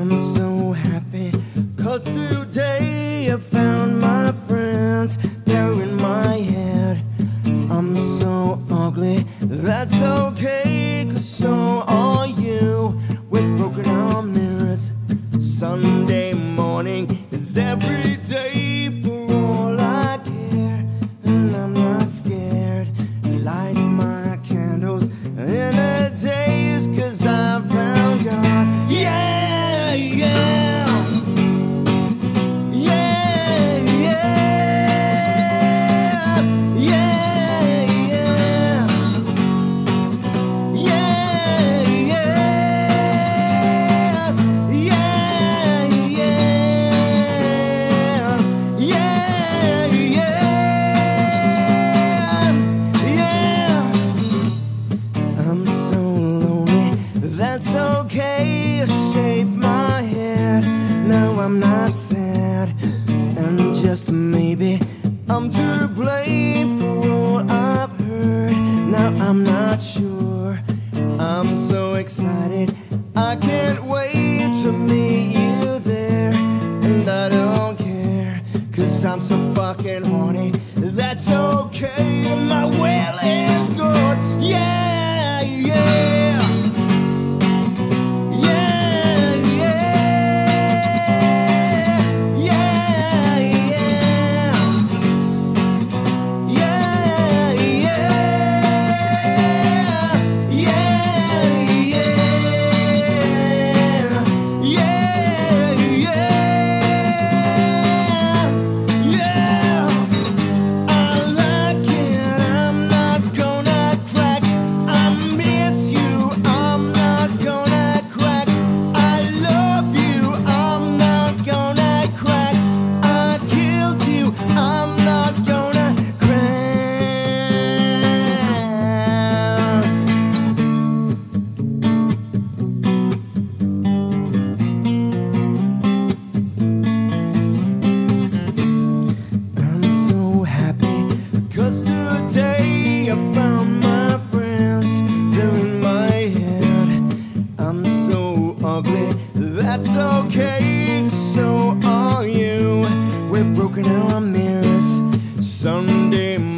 I'm so happy, 'cause today I found my friends. They're in my head. I'm so ugly, that's okay, 'cause so are you. We've broken our mirrors. Sunday morning is every day for all I care. And I'm not scared. Light my candles in the days, 'cause I found God. Yeah, yeah. Yeah, yeah. Yeah, yeah. Yeah, yeah. Yeah, yeah. Yeah, yeah. I'm so lonely, that's okay. I shaved my head, now I'm not sad. And just maybe I'm to blame for all I've heard. Now I'm not sure. I'm so excited, I can't wait to meet you there. And I don't care, 'cause I'm so fucking horny. That's okay, my will is good. Yeah, yeah. Yeah, yeah. Yeah, yeah. Yeah, yeah. Yeah, yeah. Yeah, yeah. I like it, I'm not gonna crack. I miss you, I'm not gonna crack. I love you, I'm not gonna crack. I killed you, I'm not gonna crack. I'm so happy, 'cause today I found my friends. They're in my head. I'm so ugly, that's okay, so are you. We've broken our mirrors. Sunday